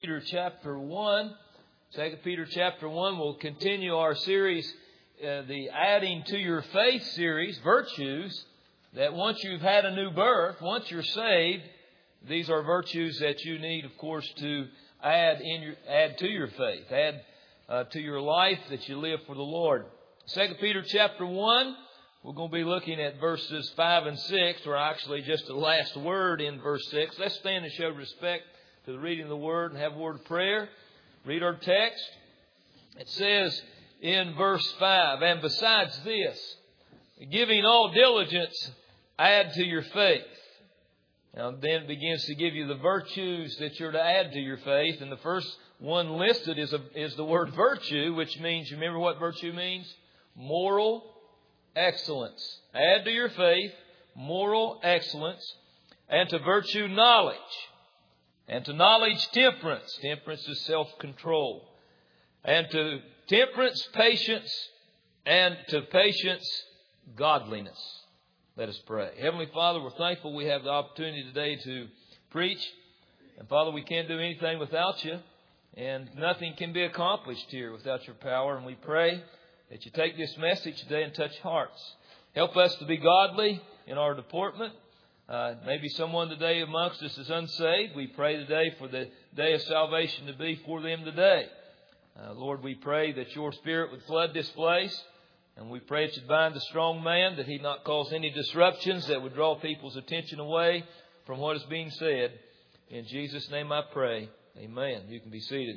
Peter chapter 1. 2 Peter chapter 1 will continue our series, the Adding to Your Faith series, virtues, that once you've had a new birth, once you're saved, these are virtues that you need, of course, to add to your faith, add to your life that you live for the Lord. 2 Peter chapter 1, we're going to be looking at verses 5 and 6, or actually just the last word in verse 6. Let's stand and show respect to the reading of the Word and have a word of prayer. Read our text. It says in verse 5, and besides this, giving all diligence, add to your faith. Now then it begins to give you the virtues that you're to add to your faith. And the first one listed is the word virtue, which means, you remember what virtue means? Moral excellence. Add to your faith moral excellence, and to virtue knowledge. And to knowledge, temperance. Temperance is self-control. And to temperance, patience. And to patience, godliness. Let us pray. Heavenly Father, we're thankful we have the opportunity today to preach. And Father, we can't do anything without you. And nothing can be accomplished here without your power. And we pray that you take this message today and touch hearts. Help us to be godly in our deportment. Maybe someone today amongst us is unsaved. We pray today for the day of salvation to be for them today. Lord, we pray that your Spirit would flood this place. And we pray that you'd bind the strong man, that he'd not cause any disruptions that would draw people's attention away from what is being said. In Jesus' name I pray. Amen. You can be seated.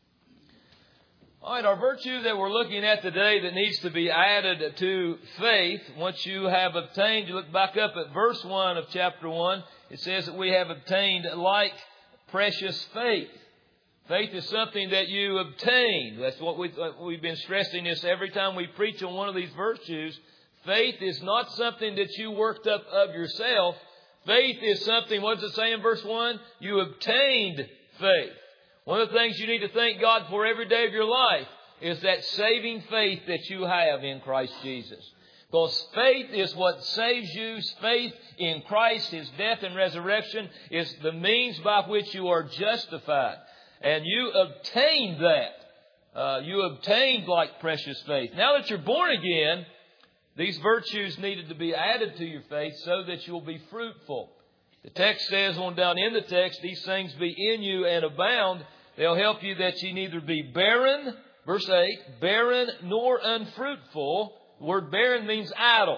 All right, our virtue that we're looking at today that needs to be added to faith, once you have obtained, you look back up at verse 1 of chapter 1, it says that we have obtained like precious faith. Faith is something that you obtain. That's what we've been stressing this every time we preach on one of these virtues. Faith is not something that you worked up of yourself. Faith is something, what does it say in verse 1? You obtained faith. One of the things you need to thank God for every day of your life is that saving faith that you have in Christ Jesus. Because faith is what saves you. Faith in Christ, His death and resurrection, is the means by which you are justified. And you obtained that. You obtained like precious faith. Now that you're born again, these virtues needed to be added to your faith so that you'll be fruitful. The text says on down in the text, these things be in you and abound. They'll help you that you neither be barren, verse 8, barren nor unfruitful. The word barren means idle.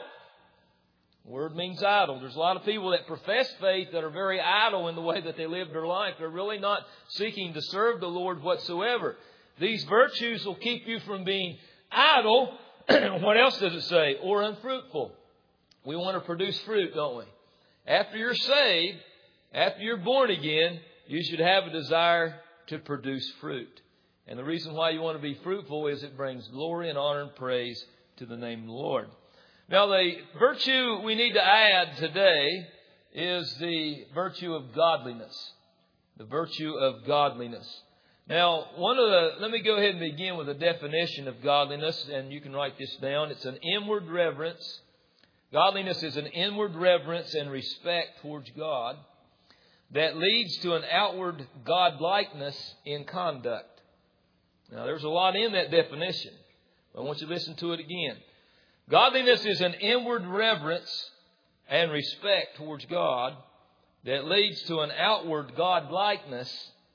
The word means idle. There's a lot of people that profess faith that are very idle in the way that they live their life. They're really not seeking to serve the Lord whatsoever. These virtues will keep you from being idle. What else does it say? Or unfruitful. We want to produce fruit, don't we? After you're saved, after you're born again, you should have a desire to produce fruit. And the reason why you want to be fruitful is it brings glory and honor and praise to the name of the Lord. Now, the virtue we need to add today is the virtue of godliness. The virtue of godliness. Now, let me go ahead and begin with a definition of godliness, and you can write this down. It's an inward reverence. Godliness is an inward reverence and respect towards God that leads to an outward God-likeness in conduct. Now, there's a lot in that definition, but I want you to listen to it again. Godliness is an inward reverence and respect towards God that leads to an outward God-likeness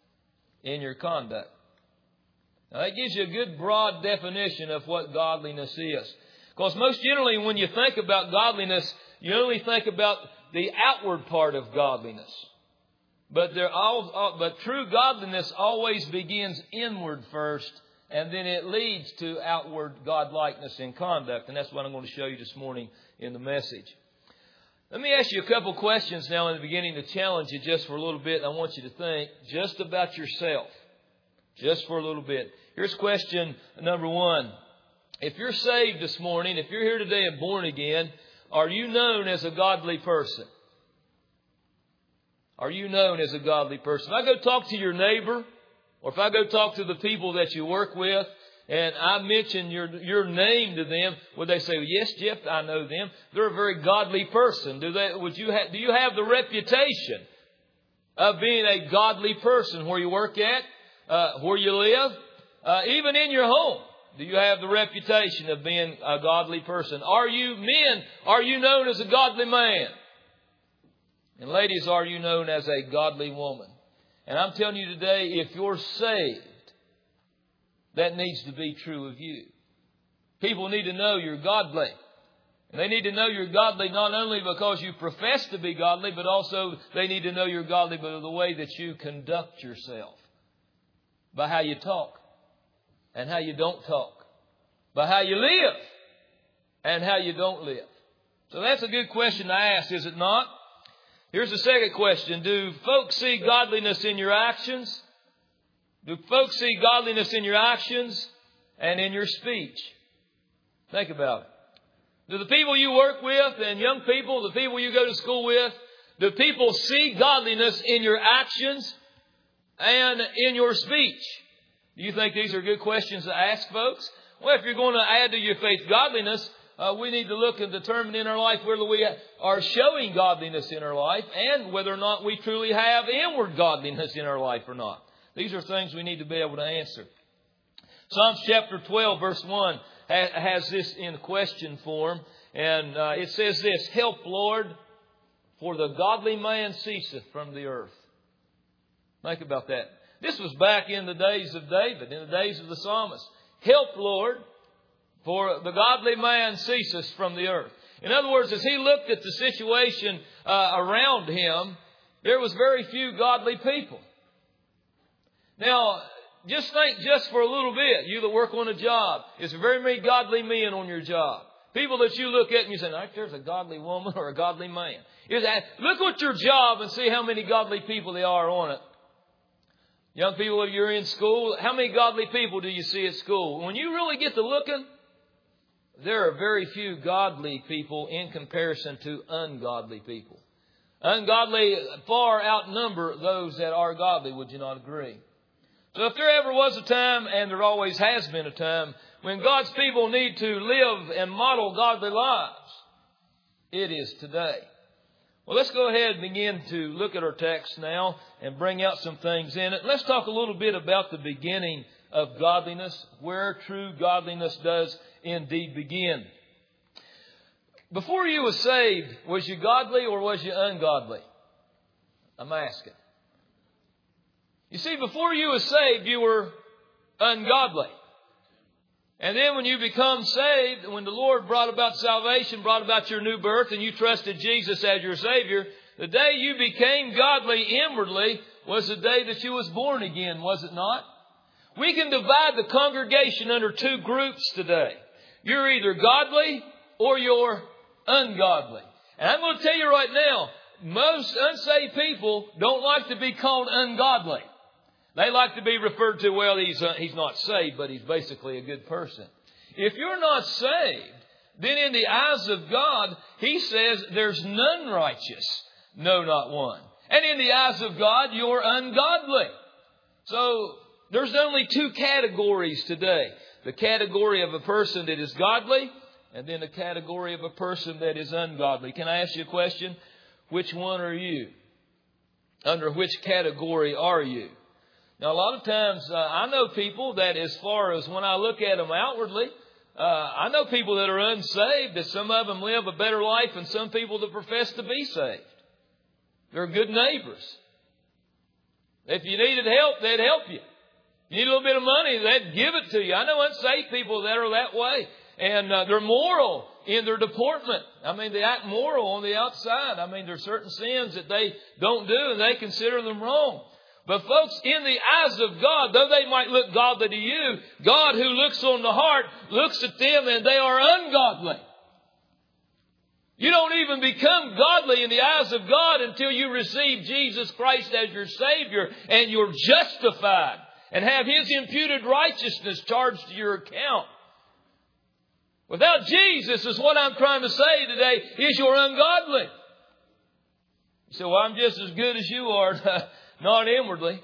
in your conduct. Now, that gives you a good broad definition of what godliness is. Because most generally when you think about godliness, you only think about the outward part of godliness. But true godliness always begins inward first, and then it leads to outward godlikeness in conduct. And that's what I'm going to show you this morning in the message. Let me ask you a couple questions now in the beginning to challenge you just for a little bit. I want you to think just about yourself. Just for a little bit. Here's question number 1. If you're saved this morning, if you're here today and born again, are you known as a godly person? Are you known as a godly person? If I go talk to your neighbor, or if I go talk to the people that you work with, and I mention your name to them, would they say, yes, Jeff, I know them. They're a very godly person. Do you have the reputation of being a godly person where you work at? where you live, even in your home. Do you have the reputation of being a godly person? Are you men? Are you known as a godly man? And ladies, are you known as a godly woman? And I'm telling you today, if you're saved, that needs to be true of you. People need to know you're godly. And they need to know you're godly not only because you profess to be godly, but also they need to know you're godly by the way that you conduct yourself. By how you talk and how you don't talk. By how you live and how you don't live. So that's a good question to ask, is it not? Here's the second question. Do folks see godliness in your actions? Do folks see godliness in your actions and in your speech? Think about it. Do the people you work with and young people, the people you go to school with, do people see godliness in your actions and in your speech? Do you think these are good questions to ask, folks? Well, if you're going to add to your faith godliness, we need to look and determine in our life whether we are showing godliness in our life and whether or not we truly have inward godliness in our life or not. These are things we need to be able to answer. Psalms chapter 12, verse 1 has this in question form. And it says this, "Help, Lord, for the godly man ceaseth from the earth." Think about that. This was back in the days of David, in the days of the psalmist. Help, Lord, for the godly man ceases from the earth. In other words, as he looked at the situation around him, there was very few godly people. Now, just think just for a little bit, you that work on a job, is there very many godly men on your job? People that you look at and you say, there's a godly woman or a godly man. Look at your job and see how many godly people there are on it. Young people, if you're in school, how many godly people do you see at school? When you really get to looking, there are very few godly people in comparison to ungodly people. Ungodly far outnumber those that are godly, would you not agree? So if there ever was a time, and there always has been a time, when God's people need to live and model godly lives, it is today. Well, let's go ahead and begin to look at our text now and bring out some things in it. Let's talk a little bit about the beginning of godliness, where true godliness does indeed begin. Before you were saved, was you godly or was you ungodly? I'm asking. You see, before you were saved, you were ungodly. And then when you become saved, when the Lord brought about salvation, brought about your new birth, and you trusted Jesus as your Savior, the day you became godly inwardly was the day that you was born again, was it not? We can divide the congregation under two groups today. You're either godly or you're ungodly. And I'm going to tell you right now, most unsaved people don't like to be called ungodly. They like to be referred to, well, he's not saved, but he's basically a good person. If you're not saved, then in the eyes of God, He says there's none righteous, no, not one. And in the eyes of God, you're ungodly. So there's only two categories today. The category of a person that is godly, and then the category of a person that is ungodly. Can I ask you a question? Which one are you? Under which category are you? Now, a lot of times, I know people that as far as when I look at them outwardly, I know people that are unsaved, that some of them live a better life than some people that profess to be saved. They're good neighbors. If you needed help, they'd help you. You need a little bit of money, they'd give it to you. I know unsaved people that are that way. And they're moral in their deportment. I mean, they act moral on the outside. I mean, there's certain sins that they don't do and they consider them wrong. But folks, in the eyes of God, though they might look godly to you, God who looks on the heart looks at them and they are ungodly. You don't even become godly in the eyes of God until you receive Jesus Christ as your Savior and you're justified and have His imputed righteousness charged to your account. Without Jesus, is what I'm trying to say today, is you're ungodly. You say, well, I'm just as good as you are. Not inwardly.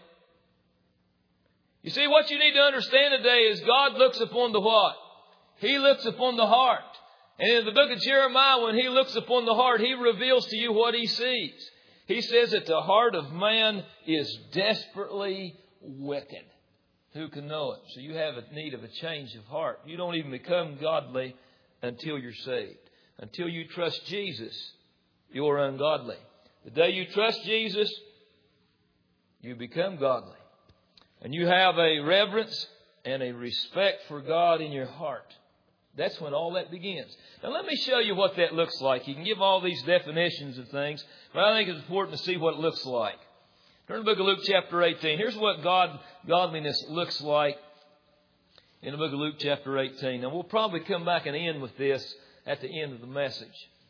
You see, what you need to understand today is God looks upon the what? He looks upon the heart. And in the book of Jeremiah, when He looks upon the heart, He reveals to you what He sees. He says that the heart of man is desperately wicked. Who can know it? So you have a need of a change of heart. You don't even become godly until you're saved. Until you trust Jesus, you're ungodly. The day you trust Jesus, you become godly. And you have a reverence and a respect for God in your heart. That's when all that begins. Now let me show you what that looks like. You can give all these definitions of things, but I think it's important to see what it looks like. Turn to the book of Luke chapter 18. Here's what godliness looks like in the book of Luke chapter 18. Now we'll probably come back and end with this at the end of the message.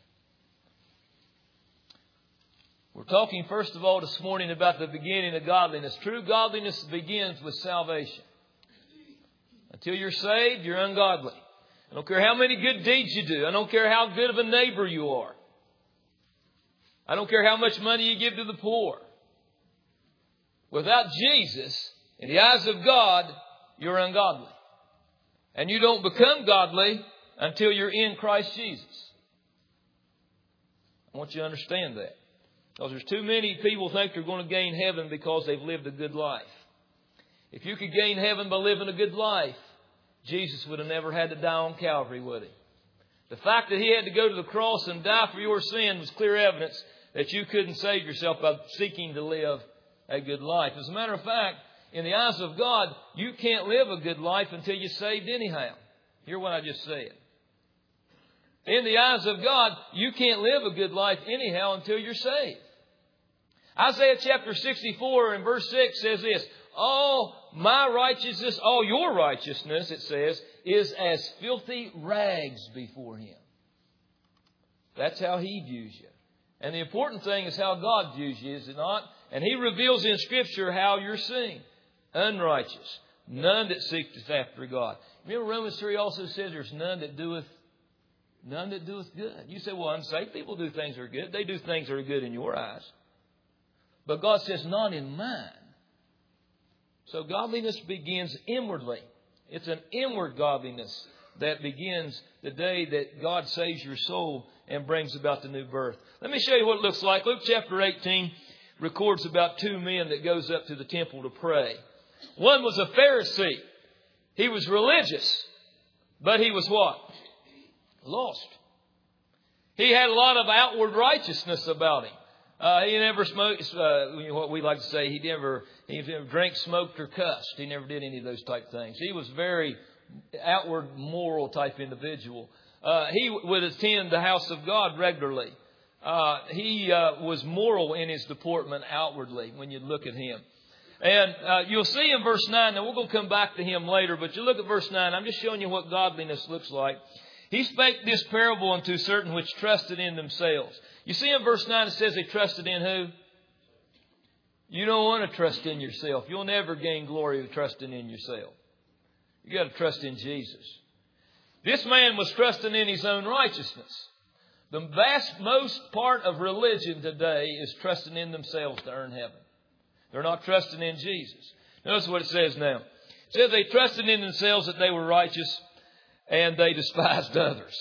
We're talking first of all this morning about the beginning of godliness. True godliness begins with salvation. Until you're saved, you're ungodly. I don't care how many good deeds you do. I don't care how good of a neighbor you are. I don't care how much money you give to the poor. Without Jesus, in the eyes of God, you're ungodly. And you don't become godly until you're in Christ Jesus. I want you to understand that. Because there's too many people think they're going to gain heaven because they've lived a good life. If you could gain heaven by living a good life, Jesus would have never had to die on Calvary, would he? The fact that he had to go to the cross and die for your sin was clear evidence that you couldn't save yourself by seeking to live a good life. As a matter of fact, in the eyes of God, you can't live a good life until you're saved anyhow. Hear what I just said. In the eyes of God, you can't live a good life anyhow until you're saved. Isaiah chapter 64 and verse 6 says this, all my righteousness, all your righteousness, it says, is as filthy rags before him. That's how he views you. And the important thing is how God views you, is it not? And he reveals in Scripture how you're seen. Unrighteous. None that seeketh after God. Remember Romans 3 also says there's none that doeth good. You say, well, unsaved people do things that are good. They do things that are good in your eyes. But God says, not in mine. So godliness begins inwardly. It's an inward godliness that begins the day that God saves your soul and brings about the new birth. Let me show you what it looks like. Luke chapter 18 records about two men that goes up to the temple to pray. One was a Pharisee. He was religious, but he was what? Lost. He had a lot of outward righteousness about him. He never smoked, what we like to say, he never drank, smoked, or cussed. He never did any of those type things. He was very outward, moral type individual. He would attend the house of God regularly. He was moral in his deportment outwardly when you look at him. And you'll see in verse 9, now we're going to come back to him later, but you look at verse 9, I'm just showing you what godliness looks like. He spake this parable unto certain which trusted in themselves. You see in verse 9 it says they trusted in who? You don't want to trust in yourself. You'll never gain glory of trusting in yourself. You got to trust in Jesus. This man was trusting in his own righteousness. The most part of religion today is trusting in themselves to earn heaven. They're not trusting in Jesus. Notice what it says now. It says they trusted in themselves that they were righteous and they despised others.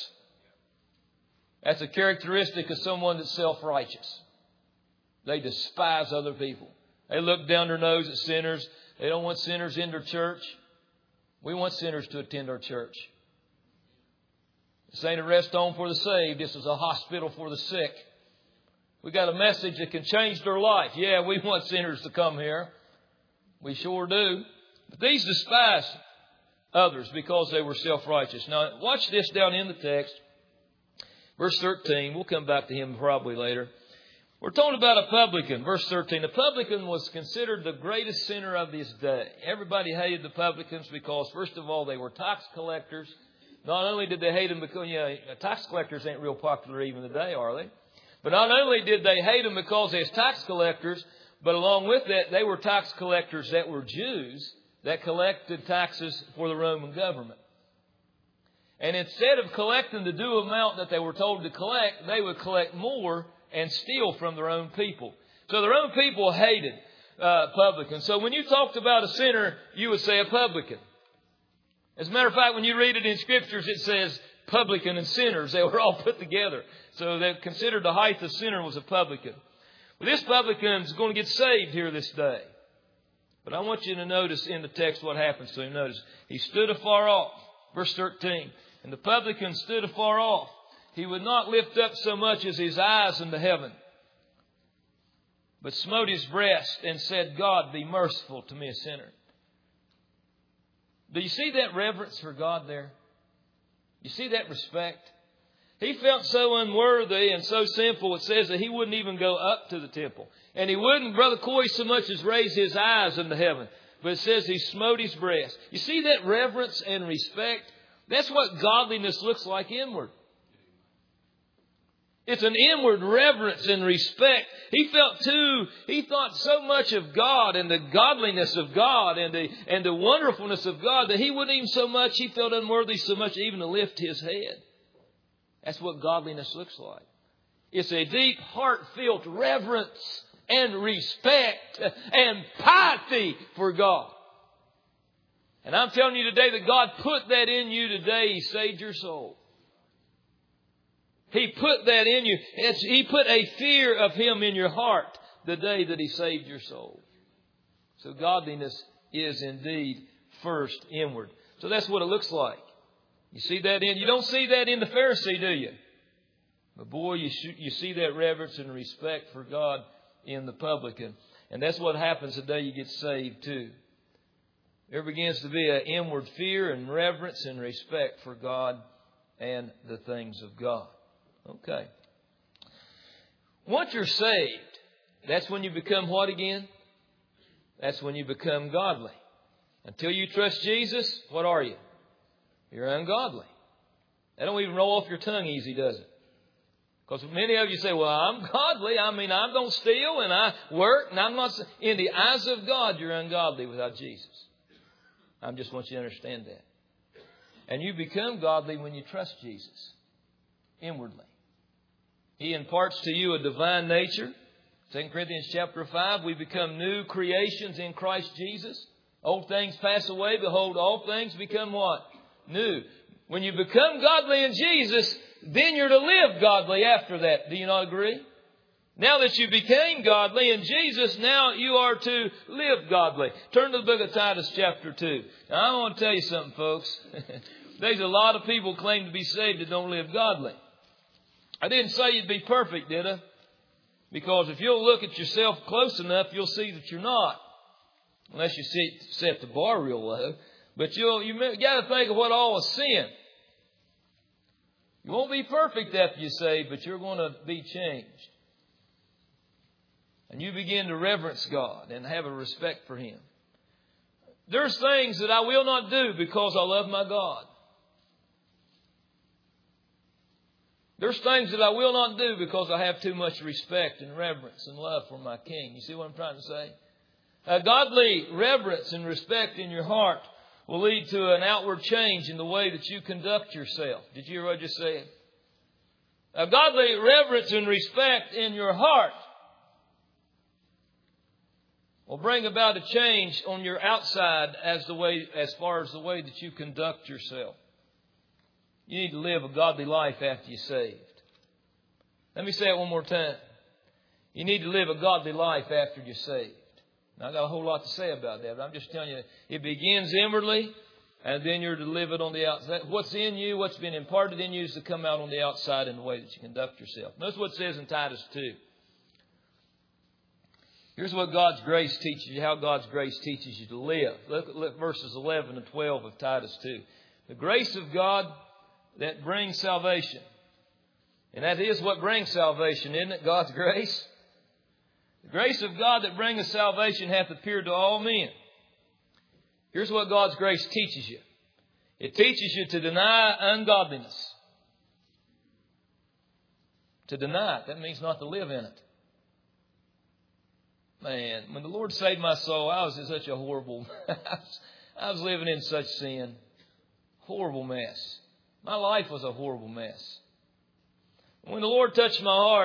That's a characteristic of someone that's self-righteous. They despise other people. They look down their nose at sinners. They don't want sinners in their church. We want sinners to attend our church. This ain't a rest home for the saved. This is a hospital for the sick. We got a message that can change their life. Yeah, we want sinners to come here. We sure do. But these despise others because they were self-righteous. Now, watch this down in the text. Verse 13. We'll come back to him probably later. We're talking about a publican. Verse 13. The publican was considered the greatest sinner of his day. Everybody hated the publicans because, first of all, they were tax collectors. Not only did they hate them because, tax collectors ain't real popular even today, are they? But not only did they hate them because they was tax collectors, but along with that, they were tax collectors that were Jews that collected taxes for the Roman government. And instead of collecting the due amount that they were told to collect, they would collect more and steal from their own people. So their own people hated publicans. So when you talked about a sinner, you would say a publican. As a matter of fact, when you read it in Scriptures, it says publican and sinners. They were all put together. So they considered the height of sinner was a publican. Well, this publican is going to get saved here this day. But I want you to notice in the text what happens to him. Notice, he stood afar off. Verse 13. And the publican stood afar off. He would not lift up so much as his eyes into heaven, but smote his breast and said, God, be merciful to me, a sinner. Do you see that reverence for God there? You see that respect? He felt so unworthy and so sinful, it says that he wouldn't even go up to the temple. And he wouldn't, Brother Coy, so much as raise his eyes into heaven. But it says he smote his breast. You see that reverence and respect? That's what godliness looks like inward. It's an inward reverence and respect. He thought so much of God and the godliness of God and the wonderfulness of God that he wouldn't even so much, he felt unworthy so much even to lift his head. That's what godliness looks like. It's a deep, heart-filled reverence and respect and piety for God. And I'm telling you today that God put that in you today. He saved your soul. He put that in you. He put a fear of Him in your heart the day that He saved your soul. So godliness is indeed first inward. So that's what it looks like. You see that you don't see that in the Pharisee, do you? But boy, you see that reverence and respect for God in the publican. And that's what happens the day you get saved too. There begins to be an inward fear and reverence and respect for God and the things of God. Okay. Once you're saved, that's when you become what again? That's when you become godly. Until you trust Jesus, what are you? You're ungodly. That don't even roll off your tongue easy, does it? Because many of you say, well, I'm godly. I mean, I don't steal and I work and I'm not. In the eyes of God, you're ungodly without Jesus. I just want you to understand that. And you become godly when you trust Jesus inwardly. He imparts to you a divine nature. 2 Corinthians chapter 5, we become new creations in Christ Jesus. Old things pass away. Behold, all things become what? New. When you become godly in Jesus, then you're to live godly after that. Do you not agree? Now that you became godly in Jesus, now you are to live godly. Turn to the book of Titus chapter 2. Now, I want to tell you something, folks. There's a lot of people claim to be saved that don't live godly. I didn't say you'd be perfect, did I? Because if you'll look at yourself close enough, you'll see that you're not. Unless you set the bar real low. But you got to think of what all is sin. You won't be perfect after you're saved, but you're going to be changed. And you begin to reverence God and have a respect for Him. There's things that I will not do because I love my God. There's things that I will not do because I have too much respect and reverence and love for my King. You see what I'm trying to say? A godly reverence and respect in your heart will lead to an outward change in the way that you conduct yourself. Did you hear what I just said? A godly reverence and respect in your heart will bring about a change on your outside as far as the way that you conduct yourself. You need to live a godly life after you're saved. Let me say it one more time. You need to live a godly life after you're saved. Now, I got a whole lot to say about that, but I'm just telling you, it begins inwardly, and then you're to live it on the outside. What's in you, what's been imparted in you, is to come out on the outside in the way that you conduct yourself. Notice what it says in Titus 2. Here's what God's grace teaches you, how God's grace teaches you to live. Look verses 11 and 12 of Titus 2. The grace of God that brings salvation. And that is what brings salvation, isn't it? God's grace. The grace of God that bringeth salvation hath appeared to all men. Here's what God's grace teaches you. It teaches you to deny ungodliness. To deny it. That means not to live in it. Man, when the Lord saved my soul, I was in such a horrible... I was living in such sin. Horrible mess. My life was a horrible mess. When the Lord touched my heart,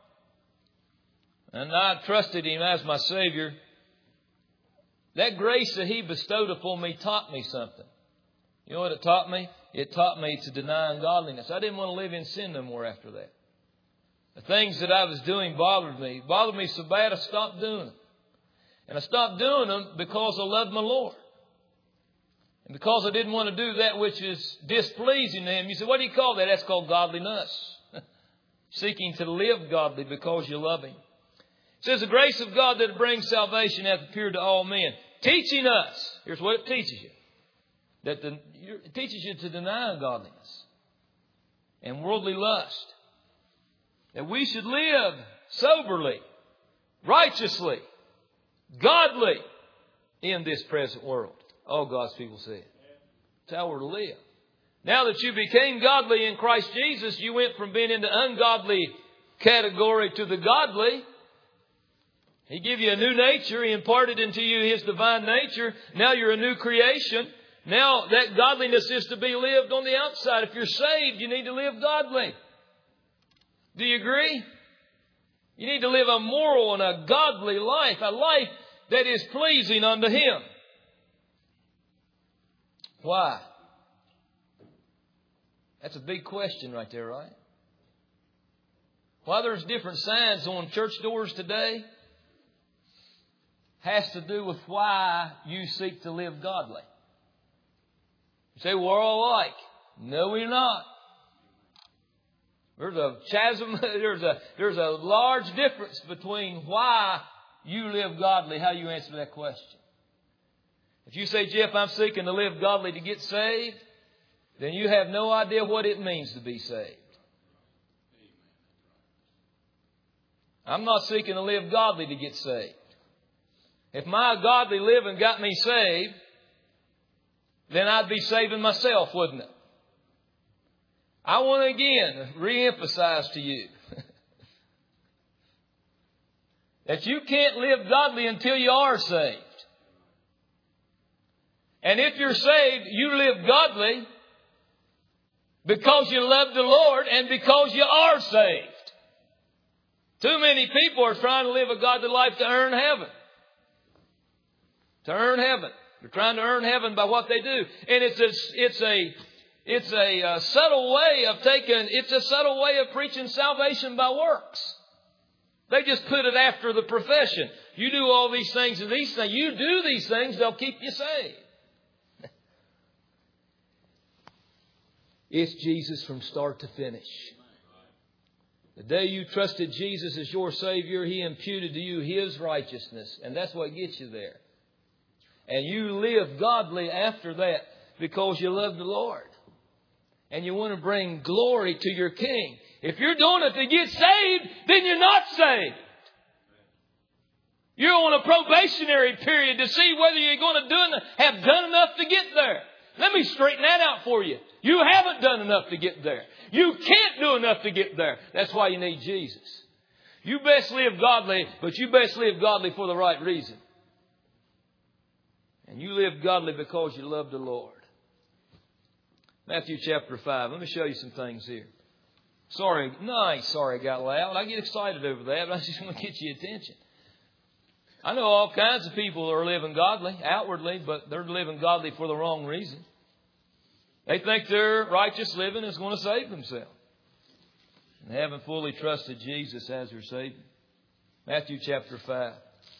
and I trusted Him as my Savior, that grace that He bestowed upon me taught me something. You know what it taught me? It taught me to deny ungodliness. I didn't want to live in sin no more after that. The things that I was doing bothered me so bad I stopped doing them. And I stopped doing them because I loved my Lord. And because I didn't want to do that which is displeasing to Him. You say, what do you call that? That's called godliness. Seeking to live godly because you love Him. It says, the grace of God that brings salvation hath appeared to all men. Teaching us. Here's what it teaches you. It teaches you to deny ungodliness and worldly lust. That we should live soberly, righteously, godly in this present world. All God's people say it. That's how we're to live. Now that you became godly in Christ Jesus, you went from being in the ungodly category to the godly. He gave you a new nature. He imparted into you His divine nature. Now you're a new creation. Now that godliness is to be lived on the outside. If you're saved, you need to live godly. Do you agree? You need to live a moral and a godly life. A life that is pleasing unto Him. Why? That's a big question right there, right? Why there's different signs on church doors today has to do with why you seek to live godly. You say, we're all alike. No, we're not. There's a chasm, there's a large difference between why you live godly, how you answer that question. If you say, Jeff, I'm seeking to live godly to get saved, then you have no idea what it means to be saved. I'm not seeking to live godly to get saved. If my godly living got me saved, then I'd be saving myself, wouldn't it? I want to again reemphasize to you that you can't live godly until you are saved. And if you're saved, you live godly because you love the Lord and because you are saved. Too many people are trying to live a godly life to earn heaven. To earn heaven. They're trying to earn heaven by what they do. And it's a subtle way of preaching salvation by works. They just put it after the profession. You do all these things and these things. You do these things, they'll keep you saved. It's Jesus from start to finish. The day you trusted Jesus as your Savior, He imputed to you His righteousness. And that's what gets you there. And you live godly after that because you love the Lord. And you want to bring glory to your King. If you're doing it to get saved, then you're not saved. You're on a probationary period to see whether you're going to have done enough to get there. Let me straighten that out for you. You haven't done enough to get there. You can't do enough to get there. That's why you need Jesus. You best live godly, but you best live godly for the right reason. And you live godly because you love the Lord. Matthew chapter 5. Let me show you some things here. Sorry I got loud. I get excited over that, but I just want to get your attention. I know all kinds of people are living godly, outwardly, but they're living godly for the wrong reason. They think their righteous living is going to save themselves. And they haven't fully trusted Jesus as their Savior. Matthew chapter 5.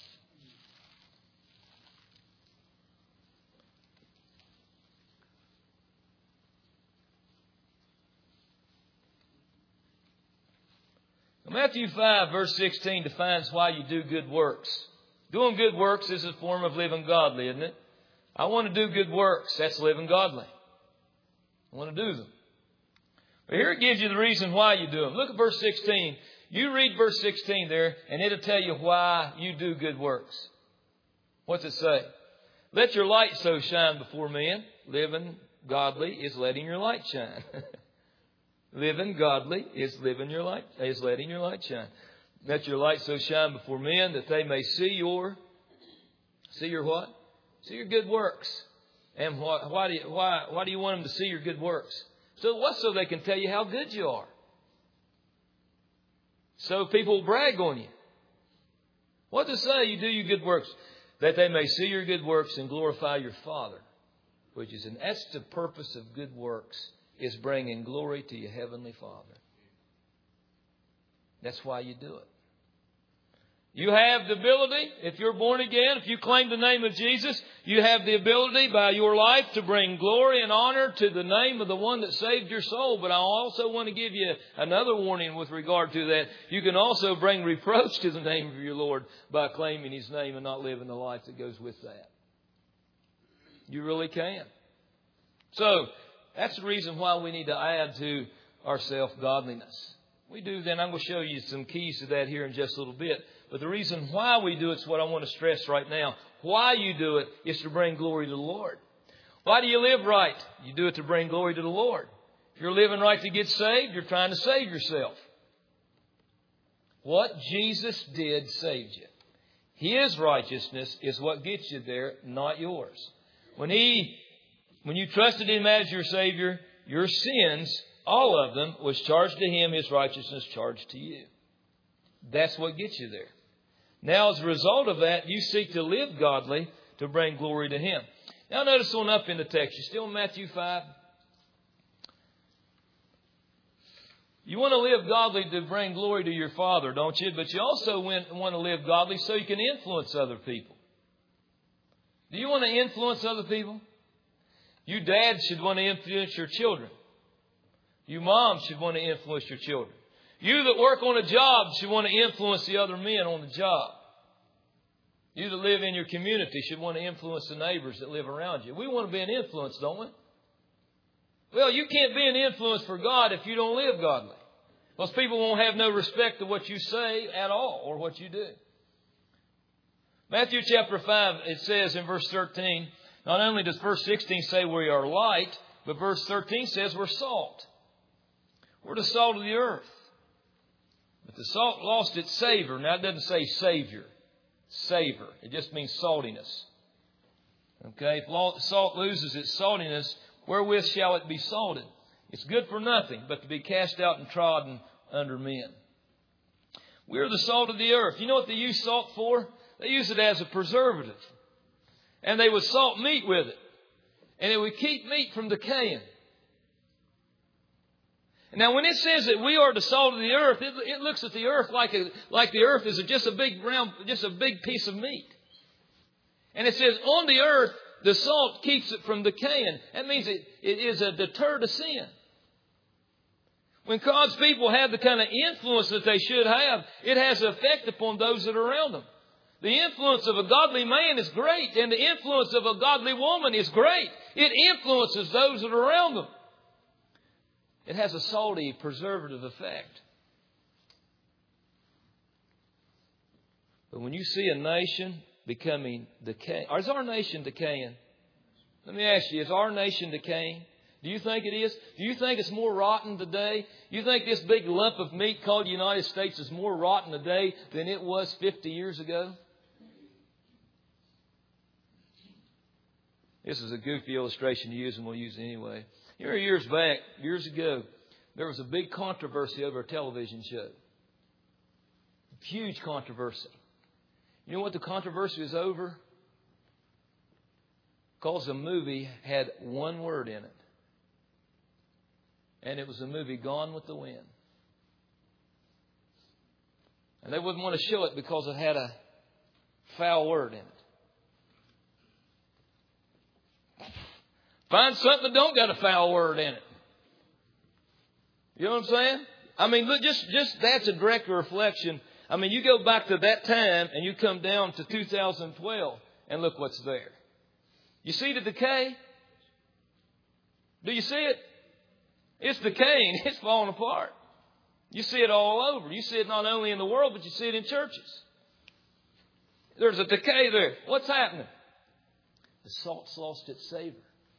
Matthew 5 verse 16 defines why you do good works. Doing good works is a form of living godly, isn't it? I want to do good works. That's living godly. I want to do them. But here it gives you the reason why you do them. Look at verse 16. You read verse 16 there, and it'll tell you why you do good works. What's it say? Let your light so shine before men. Living godly is letting your light shine. Living godly is letting your light shine. Let your light so shine before men that they may see your what? See your good works. And why do you want them to see your good works? So they can tell you how good you are. So people will brag on you. What to say? You do your good works, that they may see your good works and glorify your Father, which is that's the purpose of good works, is bringing glory to your Heavenly Father. That's why you do it. You have the ability, if you're born again, if you claim the name of Jesus, you have the ability by your life to bring glory and honor to the name of the one that saved your soul. But I also want to give you another warning with regard to that. You can also bring reproach to the name of your Lord by claiming His name and not living the life that goes with that. You really can. So, that's the reason why we need to add to our self-godliness. We do then. I'm going to show you some keys to that here in just a little bit. But the reason why we do it is what I want to stress right now. Why you do it is to bring glory to the Lord. Why do you live right? You do it to bring glory to the Lord. If you're living right to get saved, you're trying to save yourself. What Jesus did saved you. His righteousness is what gets you there, not yours. When you trusted Him as your Savior, your sins, all of them, was charged to Him, His righteousness charged to you. That's what gets you there. Now, as a result of that, you seek to live godly to bring glory to Him. Now, notice on up in the text. You're still in Matthew 5. You want to live godly to bring glory to your Father, don't you? But you also want to live godly so you can influence other people. Do you want to influence other people? You dads should want to influence your children. You moms should want to influence your children. You that work on a job should want to influence the other men on the job. You that live in your community should want to influence the neighbors that live around you. We want to be an influence, don't we? Well, you can't be an influence for God if you don't live godly. Most people won't have no respect to what you say at all or what you do. Matthew chapter 5, it says in verse 13, not only does verse 16 say we are light, but verse 13 says we're salt. We're the salt of the earth. But the salt lost its savor. Now, it doesn't say savior. Savor. It just means saltiness. Okay? If salt loses its saltiness, wherewith shall it be salted? It's good for nothing but to be cast out and trodden under men. We're the salt of the earth. You know what they use salt for? They use it as a preservative. And they would salt meat with it. And it would keep meat from decaying. Now, when it says that we are the salt of the earth, it looks at the earth like the earth is just a big piece of meat. And it says on the earth, the salt keeps it from decaying. That means it is a deter to sin. When God's people have the kind of influence that they should have, it has an effect upon those that are around them. The influence of a godly man is great, and the influence of a godly woman is great. It influences those that are around them. It has a salty, preservative effect. But when you see a nation becoming decaying, or is our nation decaying? Let me ask you, is our nation decaying? Do you think it is? Do you think it's more rotten today? You think this big lump of meat called the United States is more rotten today than it was 50 years ago? This is a goofy illustration to use, and we'll use it anyway. Here years ago, there was a big controversy over a television show. Huge controversy. You know what the controversy was over? Because the movie had one word in it. And it was the movie Gone with the Wind. And they wouldn't want to show it because it had a foul word in it. Find something that don't got a foul word in it. You know what I'm saying? I mean, look, just that's a direct reflection. I mean, you go back to that time and you come down to 2012 and look what's there. You see the decay? Do you see it? It's decaying. It's falling apart. You see it all over. You see it not only in the world, but you see it in churches. There's a decay there. What's happening? The salt's lost its savor.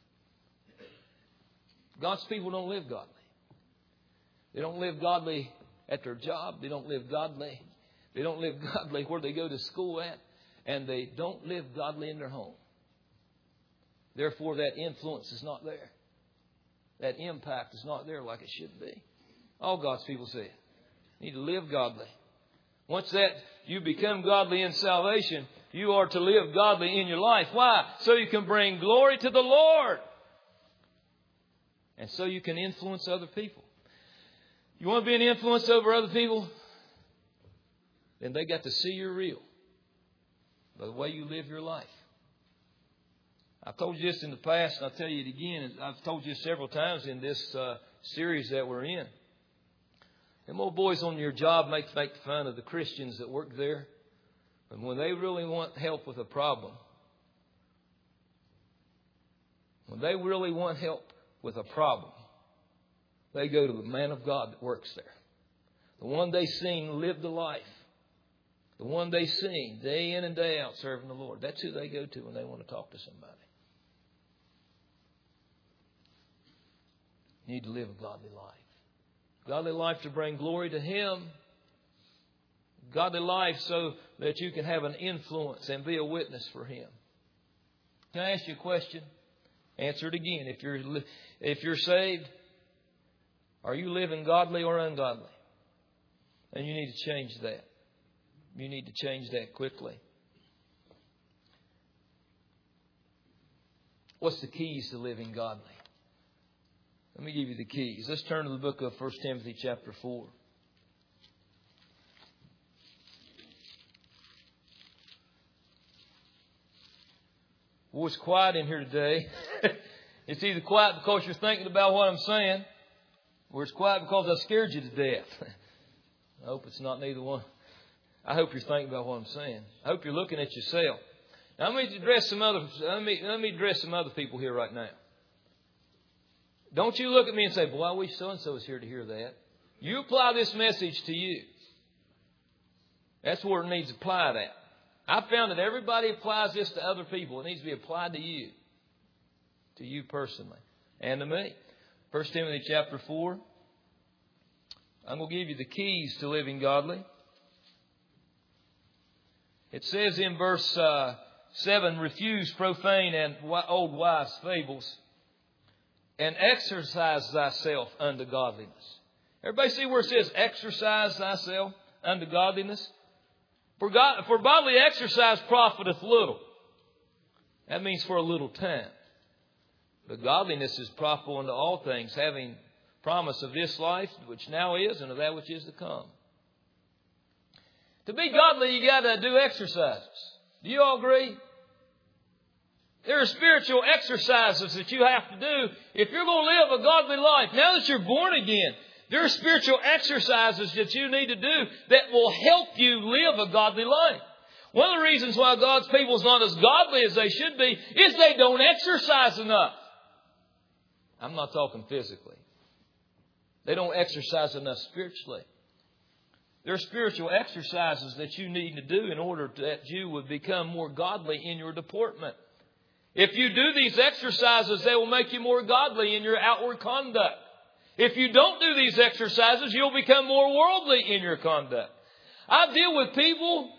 God's people don't live godly. They don't live godly at their job. They don't live godly. They don't live godly where they go to school at. And they don't live godly in their home. Therefore, that influence is not there. That impact is not there like it should be. All God's people say it. You need to live godly. Once that you become godly in salvation, you are to live godly in your life. Why? So you can bring glory to the Lord. And so you can influence other people. You want to be an influence over other people? then they got to see you're real by the way you live your life. I've told you this in the past, and I'll tell you it again. I've told you several times in this series that we're in. Them old boys on your job make fun of the Christians that work there. But when they really want help with a problem, they go to the man of God that works there. The one they seen lived the life. The one they seen day in and day out serving the Lord. That's who they go to when they want to talk to somebody. You need to live a godly life. Godly life to bring glory to Him. Godly life so that you can have an influence and be a witness for Him. Can I ask you a question? Answer it again. If you're saved, are you living godly or ungodly? And you need to change that. You need to change that quickly. What's the keys to living godly? Let me give you the keys. Let's turn to the book of 1 Timothy chapter 4. Well, it's quiet in here today. It's either quiet because you're thinking about what I'm saying, or it's quiet because I scared you to death. I hope it's not neither one. I hope you're thinking about what I'm saying. I hope you're looking at yourself. Now, let me address some other people here right now. Don't you look at me and say, boy, I wish so-and-so was here to hear that. You apply this message to you. That's where it needs applied at. I found that everybody applies this to other people. It needs to be applied to you. To you personally. And to me. 1 Timothy chapter 4. I'm going to give you the keys to living godly. It says in verse 7, refuse profane and old wives' fables, and exercise thyself unto godliness. Everybody see where it says exercise thyself unto godliness? For bodily exercise profiteth little. That means for a little time. But godliness is profitable unto all things, having promise of this life, which now is, and of that which is to come. To be godly, you got to do exercises. Do you all agree? There are spiritual exercises that you have to do if you're going to live a godly life. Now that you're born again, there are spiritual exercises that you need to do that will help you live a godly life. One of the reasons why God's people is not as godly as they should be is they don't exercise enough. I'm not talking physically. They don't exercise enough spiritually. There are spiritual exercises that you need to do in order that you would become more godly in your deportment. If you do these exercises, they will make you more godly in your outward conduct. If you don't do these exercises, you'll become more worldly in your conduct. I deal with people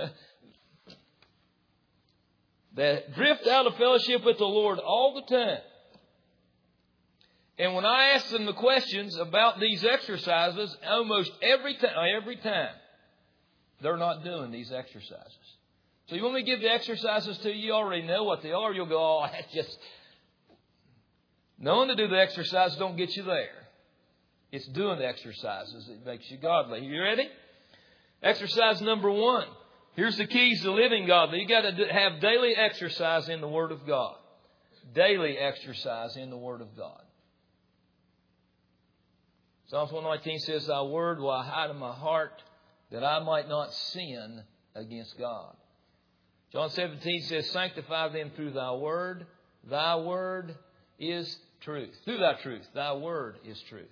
that drift out of fellowship with the Lord all the time. And when I ask them the questions about these exercises, almost every time, they're not doing these exercises. So you want me to give the exercises to you? You already know what they are. You'll go, oh, that's just... Knowing to do the exercises don't get you there. It's doing the exercises that makes you godly. You ready? Exercise number 1. Here's the keys to living godly. You got to have daily exercise in the Word of God. Daily exercise in the Word of God. Psalms 119 says, thy word will I hide in my heart that I might not sin against God. John 17 says, sanctify them through thy word. Thy word is truth. Through thy truth. Thy word is truth.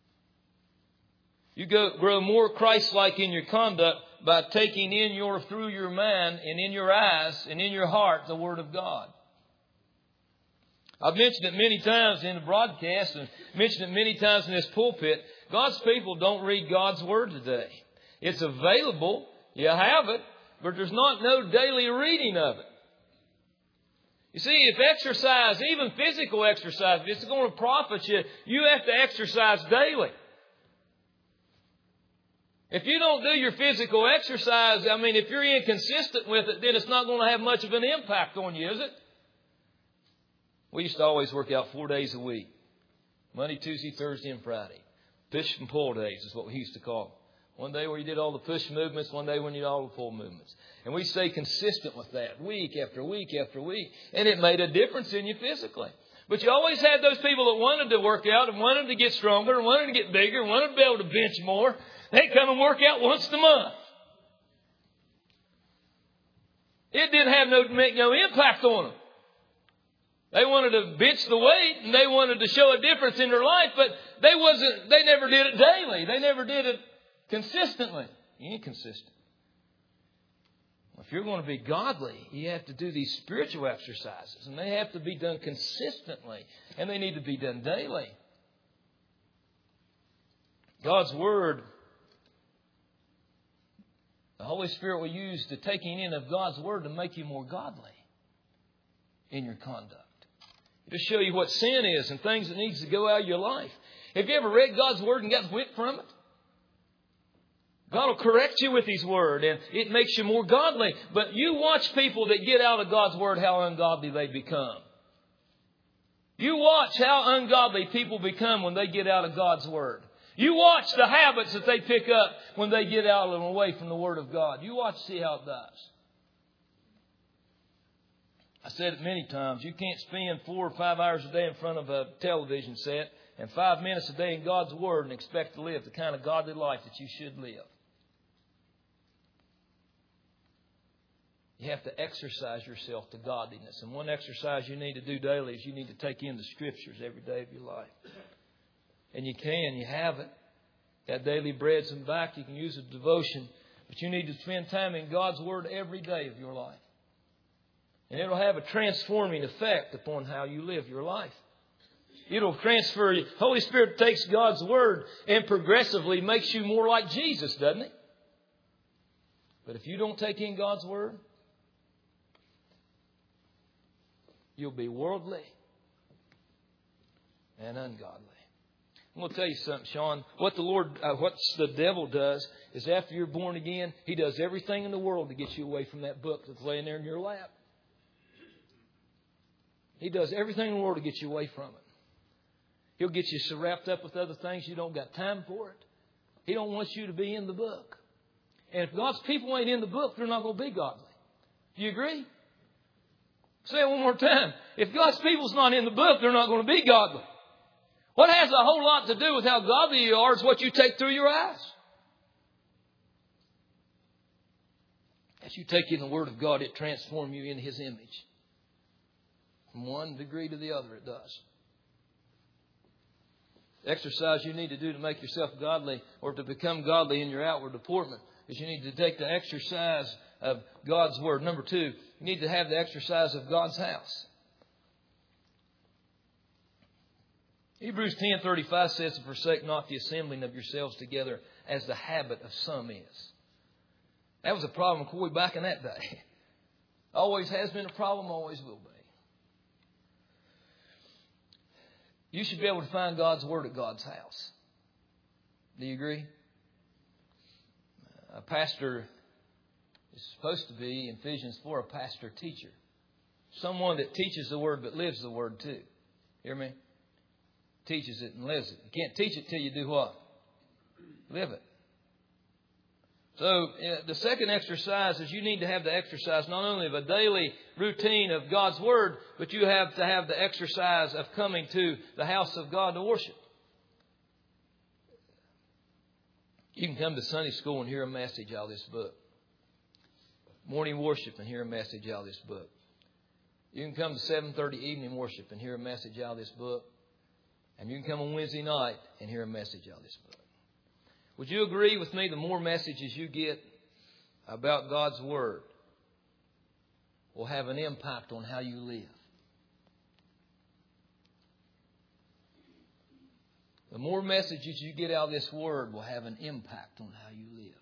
You grow more Christ-like in your conduct by taking through your mind and in your eyes and in your heart the Word of God. I've mentioned it many times in the broadcast and mentioned it many times in this pulpit. God's people don't read God's Word today. It's available. You have it. But there's no daily reading of it. You see, if exercise, even physical exercise, if it's going to profit you, you have to exercise daily. If you don't do your physical exercise, if you're inconsistent with it, then it's not going to have much of an impact on you, is it? We used to always work out 4 days a week. Monday, Tuesday, Thursday, and Friday. Push and pull days is what we used to call them. One day where you did all the push movements, one day when you did all the pull movements. And we stay consistent with that week after week after week. And it made a difference in you physically. But you always had those people that wanted to work out and wanted to get stronger and wanted to get bigger and wanted to be able to bench more. They'd come and work out once a month. It didn't make no impact on them. They wanted to bench the weight and they wanted to show a difference in their life, but they never did it daily. They never did it consistently. You ain't consistent. If you're going to be godly, you have to do these spiritual exercises, and they have to be done consistently, and they need to be done daily. God's Word, the Holy Spirit will use the taking in of God's Word to make you more godly in your conduct. To show you what sin is and things that needs to go out of your life. Have you ever read God's Word and got whipped from it? God will correct you with His Word, and it makes you more godly. But you watch people that get out of God's Word, how ungodly they become. You watch how ungodly people become when they get out of God's Word. You watch the habits that they pick up when they get out and away from the Word of God. You watch, see how it does. I said it many times. You can't spend 4 or 5 hours a day in front of a television set and 5 minutes a day in God's Word and expect to live the kind of godly life that you should live. You have to exercise yourself to godliness. And one exercise you need to do daily is you need to take in the Scriptures every day of your life. And you have it. That daily bread's in back. You can use a devotion. But you need to spend time in God's Word every day of your life. And it'll have a transforming effect upon how you live your life. It'll transfer you. Holy Spirit takes God's Word and progressively makes you more like Jesus, doesn't He? But if you don't take in God's Word, you'll be worldly and ungodly. I'm going to tell you something, Sean. What the devil does is after you're born again, he does everything in the world to get you away from that book that's laying there in your lap. He does everything in the world to get you away from it. He'll get you so wrapped up with other things you don't got time for it. He don't want you to be in the book. And if God's people ain't in the book, they're not going to be godly. Do you agree? Say it one more time. If God's people's not in the book, they're not going to be godly. What has a whole lot to do with how godly you are is what you take through your eyes. As you take in the Word of God, it transforms you into His image. From one degree to the other, it does. The exercise you need to do to make yourself godly or to become godly in your outward deportment is you need to take the exercise of God's Word. Number 2, you need to have the exercise of God's house. Hebrews 10:35 says, "Forsake not the assembling of yourselves together as the habit of some is." That was a problem way back in that day. Always has been a problem, always will be. You should be able to find God's Word at God's house. Do you agree? A pastor is supposed to be, in Ephesians 4, a pastor-teacher. Someone that teaches the Word but lives the Word too. Hear me? Teaches it and lives it. You can't teach it till you do what? Live it. So the second exercise is you need to have the exercise not only of a daily routine of God's Word, but you have to have the exercise of coming to the house of God to worship. You can come to Sunday school and hear a message out of this book. Morning worship and hear a message out of this book. You can come to 7:30 evening worship and hear a message out of this book. And you can come on Wednesday night and hear a message out of this book. Would you agree with me, the more messages you get about God's Word will have an impact on how you live? The more messages you get out of this Word will have an impact on how you live.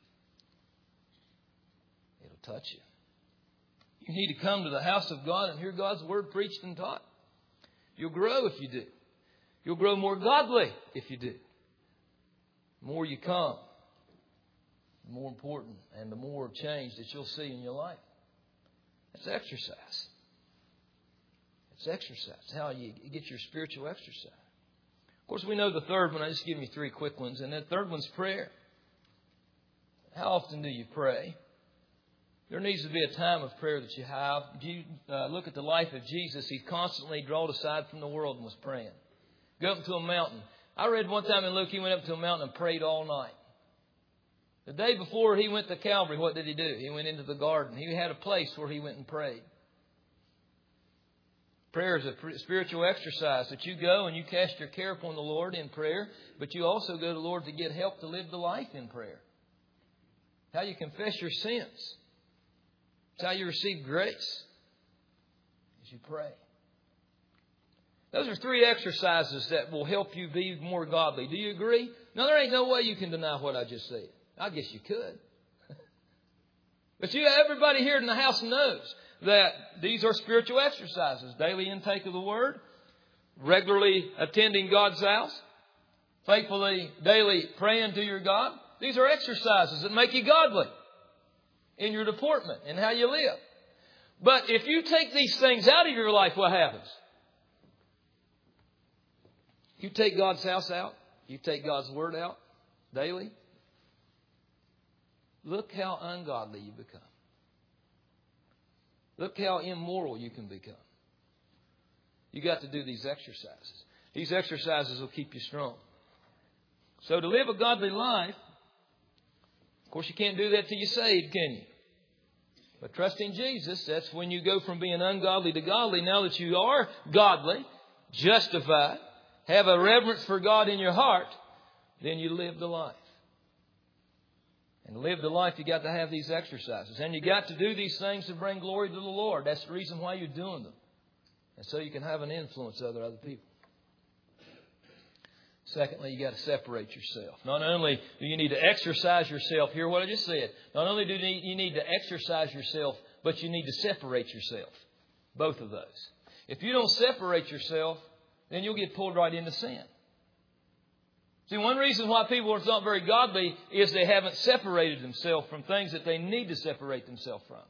It'll touch you. You need to come to the house of God and hear God's Word preached and taught. You'll grow if you do. You'll grow more godly if you do. The more you come, the more important and the more change that you'll see in your life. It's exercise. It's exercise. It's how you get your spiritual exercise. Of course, we know the third one. I just give you 3 quick ones. And that third one's prayer. How often do you pray? There needs to be a time of prayer that you have. You look at the life of Jesus. He constantly drawed aside from the world and was praying. Go up to a mountain. I read one time in Luke, he went up to a mountain and prayed all night. The day before he went to Calvary, what did he do? He went into the garden. He had a place where he went and prayed. Prayer is a spiritual exercise that you go and you cast your care upon the Lord in prayer, but you also go to the Lord to get help to live the life in prayer. How you confess your sins. It's how you receive grace as you pray. Those are 3 exercises that will help you be more godly. Do you agree? No, there ain't no way you can deny what I just said. I guess you could. But everybody here in the house knows that these are spiritual exercises. Daily intake of the Word, regularly attending God's house, faithfully, daily praying to your God. These are exercises that make you godly in your deportment and how you live. But if you take these things out of your life, what happens? You take God's house out. You take God's Word out daily. Look how ungodly you become. Look how immoral you can become. You got to do these exercises. These exercises will keep you strong. So to live a godly life, of course you can't do that till you're saved, can you? But trusting Jesus, that's when you go from being ungodly to godly. Now that you are godly, justified, have a reverence for God in your heart, then you live the life. And to live the life, you got to have these exercises. And you got to do these things to bring glory to the Lord. That's the reason why you're doing them. And so you can have an influence over other people. Secondly, you got to separate yourself. Not only do you need to exercise yourself, hear what I just said. Not only do you need to exercise yourself, but you need to separate yourself. Both of those. If you don't separate yourself, then you'll get pulled right into sin. See, one reason why people are not very godly is they haven't separated themselves from things that they need to separate themselves from.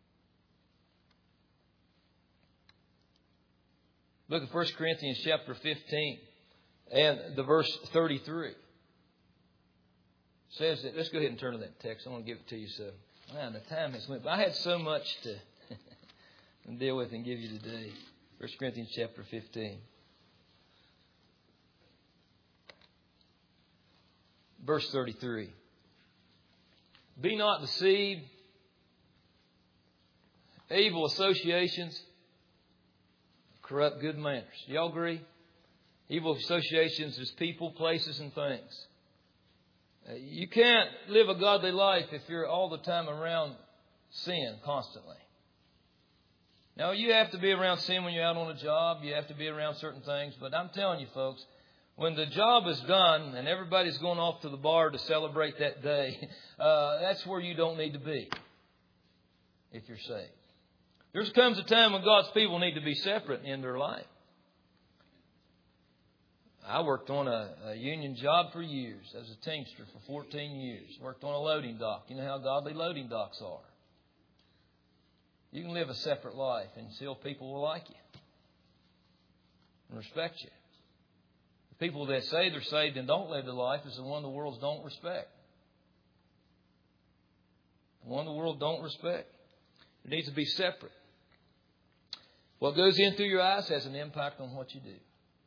Look at 1 Corinthians chapter 15 and the verse 33. It says that, let's go ahead and turn to that text. I want to give it to you. So, the time has went by. I had so much to deal with and give you today. 1 Corinthians chapter 15. Verse 33. Be not deceived. Evil associations corrupt good manners. Y'all agree? Evil associations is people, places, and things. You can't live a godly life if you're all the time around sin constantly. Now, you have to be around sin when you're out on a job. You have to be around certain things. But I'm telling you, folks, when the job is done and everybody's going off to the bar to celebrate that day, that's where you don't need to be if you're saved. There comes a time when God's people need to be separate in their life. I worked on a union job for years as a teamster for 14 years. Worked on a loading dock. You know how godly loading docks are. You can live a separate life and still people will like you and respect you. The people that say they're saved and don't live the life is the one the world don't respect. The one the world don't respect. It needs to be separate. What goes in through your eyes has an impact on what you do.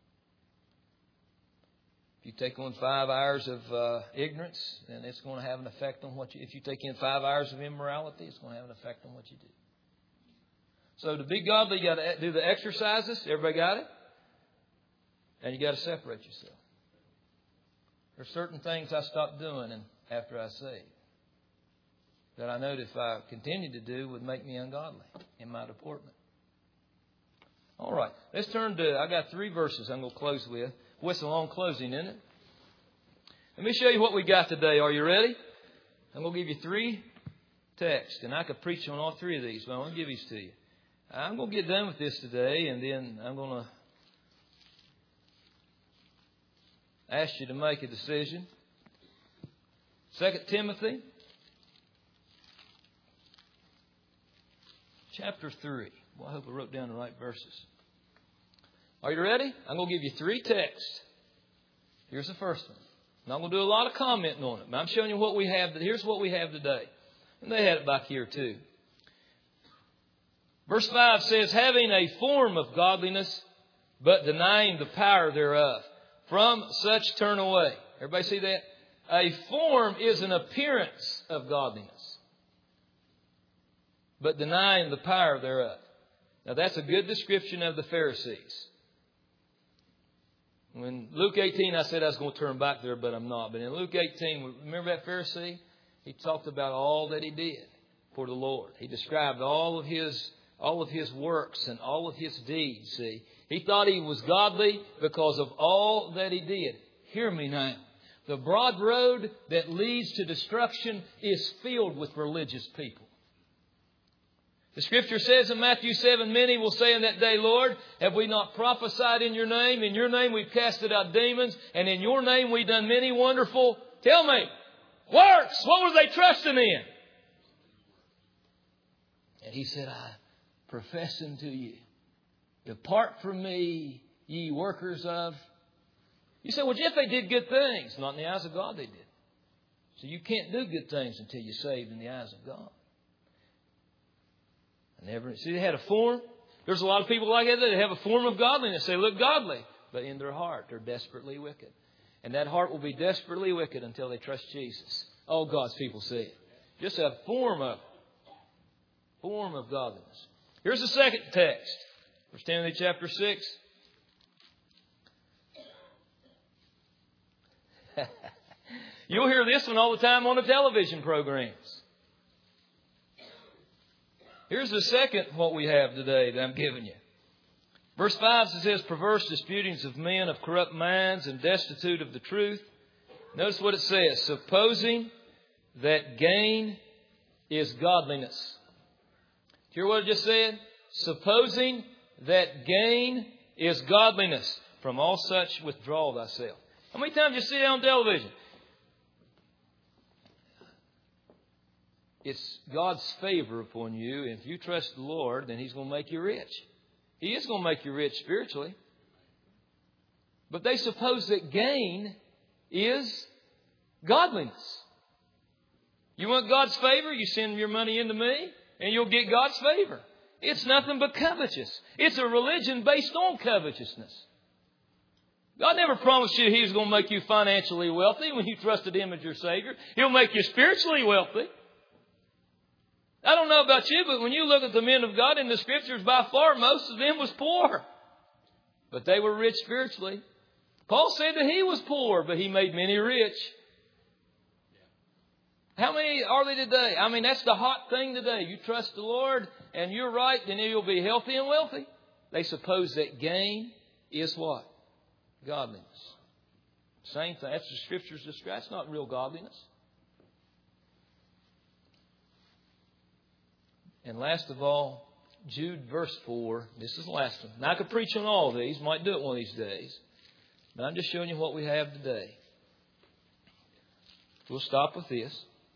If you take on 5 hours of ignorance, then it's going to have an effect on what you... If you take in 5 hours of immorality, it's going to have an effect on what you do. So to be godly, you got to do the exercises. Everybody got it? And you got to separate yourself. There's certain things I stopped doing after I saved that I know that if I continued to do would make me ungodly in my deportment. All right. Let's turn to... I got 3 verses I'm going to close with. Well, it's a long closing, isn't it? Let me show you what we got today. Are you ready? I'm going to give you 3 texts. And I could preach on all 3 of these, but I want to give these to you. I'm going to get done with this today, and then I'm going to ask you to make a decision. 2 Timothy chapter 3. Well, I hope I wrote down the right verses. Are you ready? I'm going to give you 3 texts. Here's the first one. I'm not going to do a lot of commenting on it, but I'm showing you what we have. Here's what we have today. And they had it back here too. Verse 5 says, having a form of godliness, but denying the power thereof. From such turn away. Everybody see that? A form is an appearance of godliness, but denying the power thereof. Now that's a good description of the Pharisees. When Luke 18, I said I was going to turn back there, but I'm not. But in Luke 18, remember that Pharisee? He talked about all that he did for the Lord. He described all of his works and all of his deeds. See, he thought he was godly because of all that he did. Hear me now. The broad road that leads to destruction is filled with religious people. The Scripture says in Matthew 7, many will say in that day, Lord, have we not prophesied in your name? In your name we've casted out demons, and in your name we've done many wonderful, tell me, works. What were they trusting in? And he said, I profess unto you, depart from me, ye workers of... You say, well, Jeff, they did good things. Not in the eyes of God they did. So you can't do good things until you're saved in the eyes of God. See, they had a form. There's a lot of people like that. They have a form of godliness. They look godly. But in their heart, they're desperately wicked. And that heart will be desperately wicked until they trust Jesus. All God's people see it. Just a form of godliness. Here's the second text. 1 Timothy chapter 6. You'll hear this one all the time on the television programs. Here's the second what we have today that I'm giving you. Verse 5 says, perverse disputings of men of corrupt minds and destitute of the truth. Notice what it says. Supposing that gain is godliness. Hear what I just said? Supposing that gain is godliness. From all such withdraw thyself. How many times you see it on television? It's God's favor upon you. If you trust the Lord, then He's going to make you rich. He is going to make you rich spiritually. But they suppose that gain is godliness. You want God's favor? You send your money into me and you'll get God's favor. It's nothing but covetous. It's a religion based on covetousness. God never promised you He was going to make you financially wealthy when you trusted Him as your Savior. He'll make you spiritually wealthy. I don't know about you, but when you look at the men of God in the Scriptures, by far most of them was poor. But they were rich spiritually. Paul said that he was poor, but he made many rich. How many are they today? I mean, that's the hot thing today. You trust the Lord and you're right, then you'll be healthy and wealthy. They suppose that gain is what? Godliness. Same thing. That's the Scriptures describe. It's not real godliness. And last of all, Jude verse 4. This is the last one. Now I could preach on all of these. Might do it one of these days. But I'm just showing you what we have today. We'll stop with this.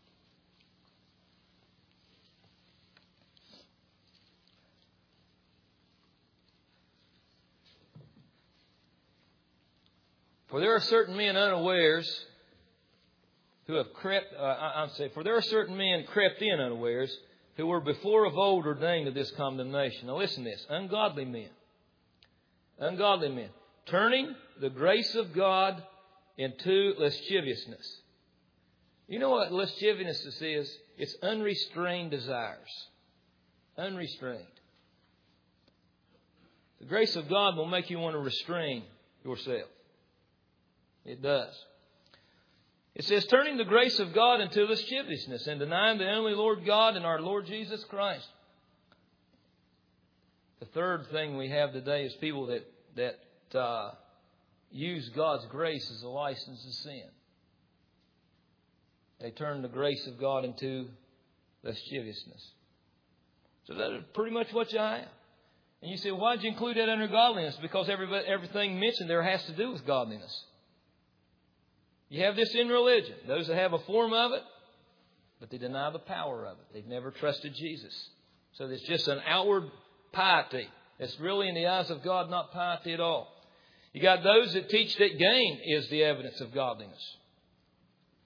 For there are certain men unawares who have crept. For there are certain men crept in unawares who were before of old ordained to this condemnation. Now listen to this. Ungodly men. Ungodly men. Turning the grace of God into lasciviousness. You know what lasciviousness is? It's unrestrained desires. Unrestrained. The grace of God will make you want to restrain yourself. It does. It says, turning the grace of God into lasciviousness and denying the only Lord God and our Lord Jesus Christ. The third thing we have today is people that use God's grace as a license to sin. They turn the grace of God into lasciviousness. So that is pretty much what you have. And you say, why did you include that under godliness? Because everything mentioned there has to do with godliness. You have this in religion. Those that have a form of it, but they deny the power of it. They've never trusted Jesus. So it's just an outward piety. It's really in the eyes of God not piety at all. You got those that teach that gain is the evidence of godliness.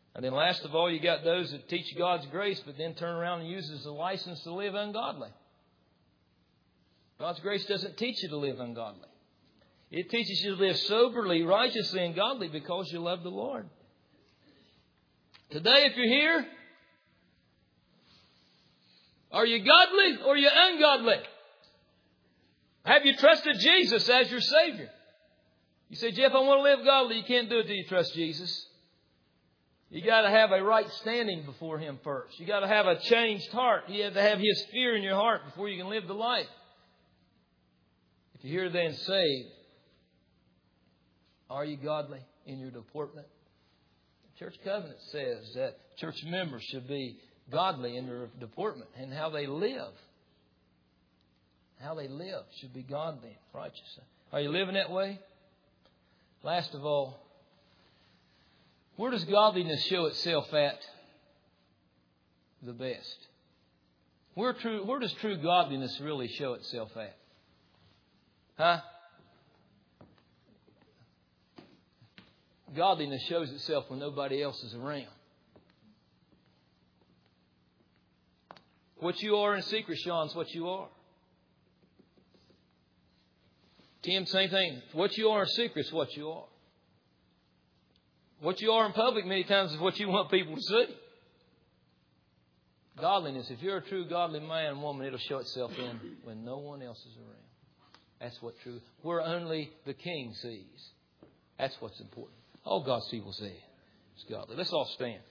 And then last of all, you got those that teach God's grace, but then turn around and use it as a license to live ungodly. God's grace doesn't teach you to live ungodly. It teaches you to live soberly, righteously, and godly because you love the Lord. Today, if you're here, are you godly or are you ungodly? Have you trusted Jesus as your Savior? You say, Jeff, I want to live godly. You can't do it till you trust Jesus. You got to have a right standing before Him first. You got to have a changed heart. You have to have His fear in your heart before you can live the life. If you're here today and saved, are you godly in your deportment? The Church Covenant says that church members should be godly in their deportment and how they live. How they live should be godly, righteous. Are you living that way? Last of all, where does godliness show itself at the best? Where does true godliness really show itself at? Huh? Godliness shows itself when nobody else is around. What you are in secret, Sean, is what you are. Tim, same thing. What you are in secret is what you are. What you are in public many times is what you want people to see. Godliness, if you're a true godly man and woman, it'll show itself in when no one else is around. That's what true. Where only the King sees. That's what's important. All God's people say it's godly. Let's all stand.